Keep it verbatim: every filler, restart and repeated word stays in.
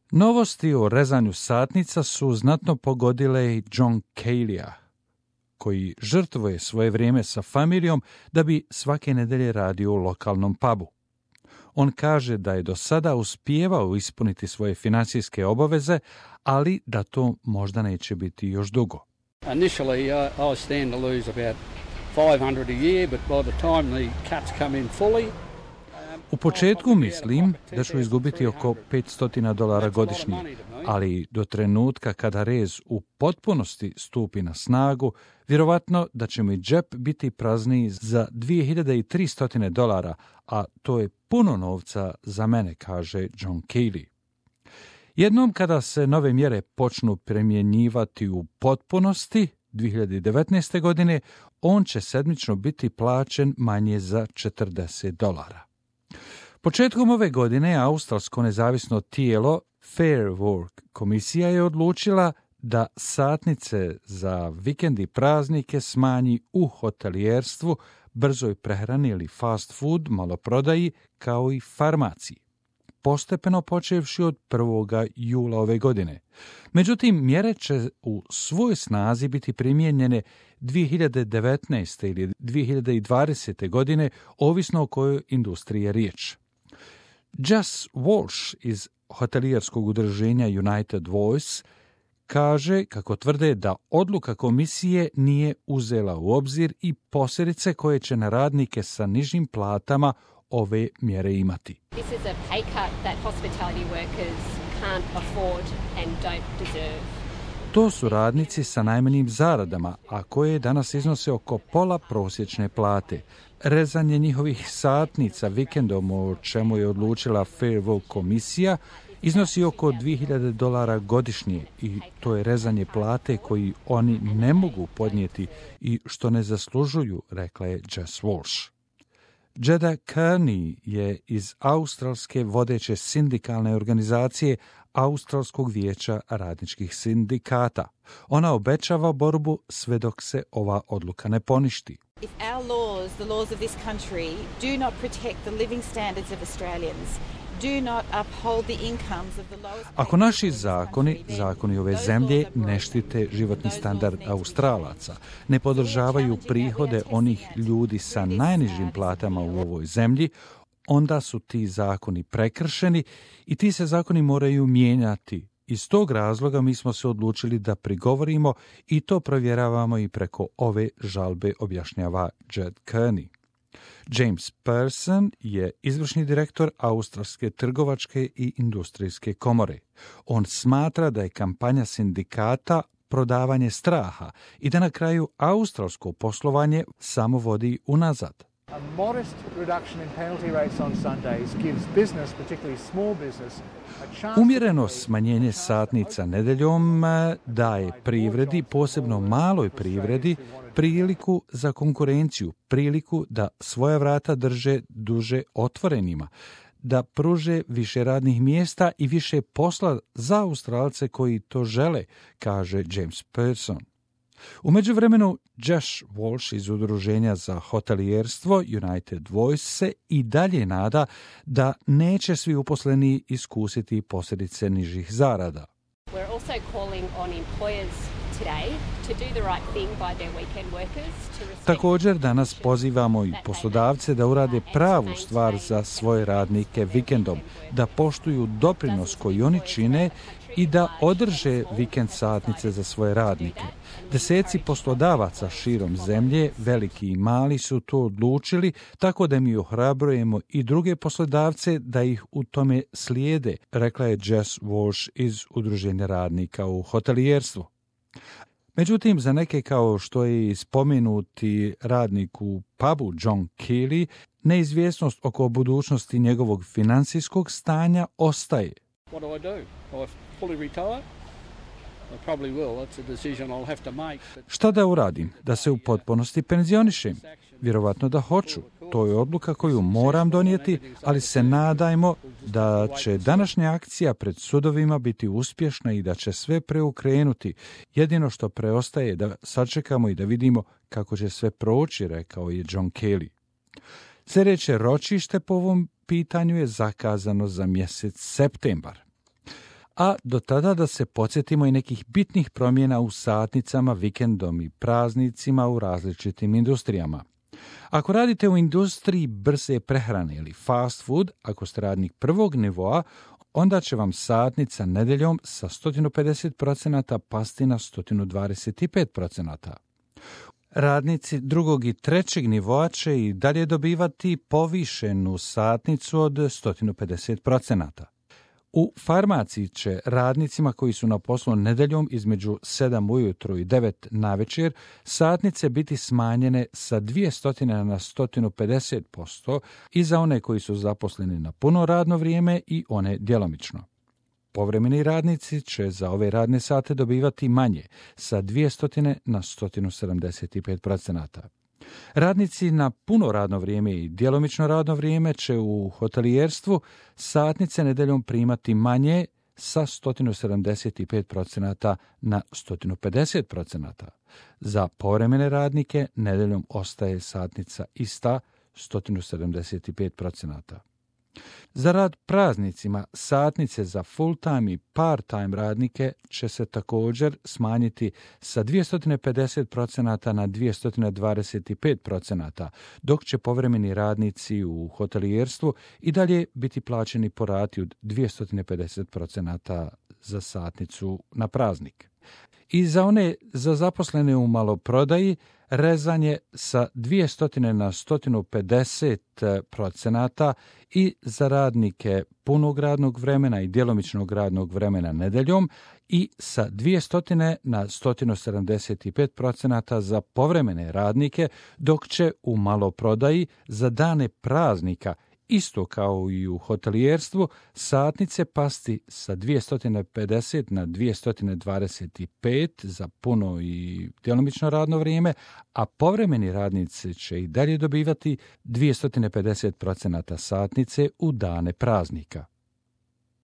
Novosti o rezanju satnica su znatno pogodile i John Caylija, koji žrtvuje svoje vrijeme sa familijom da bi svake nedelje radio u lokalnom pubu. On kaže da je do sada uspijevao ispuniti svoje financijske obaveze, ali da to možda neće biti još dugo. Initially, uh, I stand to lose about five hundred a year, but by the time the cuts come in fully, U početku mislim da ću izgubiti oko petsto dolara godišnje, ali do trenutka kada rez u potpunosti stupi na snagu, vjerovatno da će mi džep biti prazniji za dvije hiljade tristo dolara, a to je puno novca za mene, kaže John Cayley. Jednom kada se nove mjere počnu primjenjivati u potpunosti, dvije hiljade devetnaeste. godine, on će sedmično biti plaćen manje za četrdeset dolara. Početkom ove godine australsko nezavisno tijelo Fair Work komisija je odlučila da satnice za vikend i praznike smanji u hotelijerstvu, brzoj prehrani ili fast food, maloprodaji, kao i farmaciji, postepeno počevši od prvog jula ove godine. Međutim, mjere će u svoj snazi biti primijenjene dvije hiljade devetnaeste. ili dvije hiljade dvadesete. godine, ovisno o kojoj industriji je riječ. Jess Walsh iz hotelijerskog udruženja United Voice kaže kako tvrde da odluka komisije nije uzela u obzir i posljedice koje će na radnike sa nižim platama ove mjere imati. This is a pay cut that hospitality workers can't afford and don't deserve. To su radnici sa najmanjim zaradama, a koje danas iznose oko pola prosječne plate. Rezanje njihovih satnica vikendom, o čemu je odlučila Fair Work komisija, iznosi oko dvije hiljade dolara godišnje i to je rezanje plate koji oni ne mogu podnijeti i što ne zaslužuju, rekla je Jess Walsh. Jeda Kearney je iz australske vodeće sindikalne organizacije Australskog vijeća radničkih sindikata. Ona obećava borbu sve dok se ova odluka ne poništi. If our laws, the laws of this country, do not protect the living standards of Australians, do not uphold the incomes of the lowest... Ako naši zakoni, zakoni ove zemlje, ne štite životni standard Australaca, ne podržavaju prihode onih ljudi sa najnižim platama u ovoj zemlji, onda su ti zakoni prekršeni i ti se zakoni moraju mijenjati. Iz tog razloga mi smo se odlučili da prigovorimo i to provjeravamo i preko ove žalbe, objašnjava Jed Kearney. James Pearson je izvršni direktor Australske trgovačke i industrijske komore. On smatra da je kampanja sindikata prodavanje straha i da na kraju australsko poslovanje samo vodi unazad. A modest reduction in penalty rates on Sundays gives business, particularly small business, a chance... Umjereno smanjenje satnica nedeljom daje privredi, posebno maloj privredi, priliku za konkurenciju, priliku da svoja vrata drže duže otvorenima, da pruže više radnih mjesta i više posla za Australce koji to žele, kaže James Pearson. U međuvremenu, Jess Walsh iz udruženja za hotelijerstvo United Voice se i dalje nada da neće svi uposleni iskusiti posljedice nižih zarada. We're also calling on employers today to do the right thing by their weekend workers. To respect... Također danas pozivamo i poslodavce da urade pravu stvar za svoje radnike vikendom, da poštuju doprinos koji oni čine i da održe vikend satnice za svoje radnike. Deseci poslodavaca širom zemlje, veliki i mali, su to odlučili, tako da mi ohrabrujemo i druge poslodavce da ih u tome slijede, rekla je Jess Walsh iz udruženja radnika u hotelijerstvu. Međutim, za neke kao što je spomenuti radnik u pubu John Cayley, neizvjesnost oko budućnosti njegovog financijskog stanja ostaje. What do I do? Do I fully retire? I probably will. That's a decision I'll have to make. But... Šta da uradim? Da se u potpunosti penzionišem? Vjerovatno da hoću. To je odluka koju moram donijeti, ali se nadajmo da će današnja akcija pred sudovima biti uspješna i da će sve preokrenuti. Jedino što preostaje je da sačekamo i da vidimo kako će sve proći, rekao je John Cayley. Sljedeće ročište po ovom pitanju je zakazano za mjesec septembar. a do tada da se podsjetimo i nekih bitnih promjena u satnicama, vikendom i praznicima u različitim industrijama. Ako radite u industriji brze prehrane ili fast food, ako ste radnik prvog nivoa, onda će vam satnica nedeljom sa sto pedeset procenata pasti na sto dvadeset pet procenata. Radnici drugog i trećeg nivoa će i dalje dobivati povišenu satnicu od sto pedeset procenata. U farmaciji će radnicima koji su na poslu nedeljom između sedam ujutru i devet navečer satnice biti smanjene sa dvjesto na sto pedeset posto i za one koji su zaposleni na puno radno vrijeme i one djelomično. Povremeni radnici će za ove radne sate dobivati manje, sa dvjesto na sto sedamdeset pet procenata. Radnici na puno radno vrijeme i djelomično radno vrijeme će u hotelijerstvu satnice nedeljom primati manje sa sto sedamdeset pet procenata na sto pedeset procenata. Za povremene radnike nedeljom ostaje satnica ista sto sedamdeset pet procenata. Za rad praznicima satnice za full-time i part-time radnike će se također smanjiti sa dvjesto pedeset procenata na dvjesto dvadeset pet procenata, dok će povremeni radnici u hotelijerstvu i dalje biti plaćeni po rati od dvjesto pedeset procenata za satnicu na praznik. I za one za zaposlene u maloprodaji rezanje sa dvjesto na sto pedeset procenata i za radnike punog radnog vremena i djelomičnog radnog vremena nedeljom i sa dvjesto na sto sedamdeset pet procenata za povremene radnike, dok će u maloprodaji za dane praznika isto kao i u hotelijerstvu, satnice pasti sa dvjesto pedeset na dvjesto dvadeset pet za puno i djelomično radno vrijeme, a povremeni radnici će i dalje dobivati dvjesto pedeset procenata satnice u dane praznika.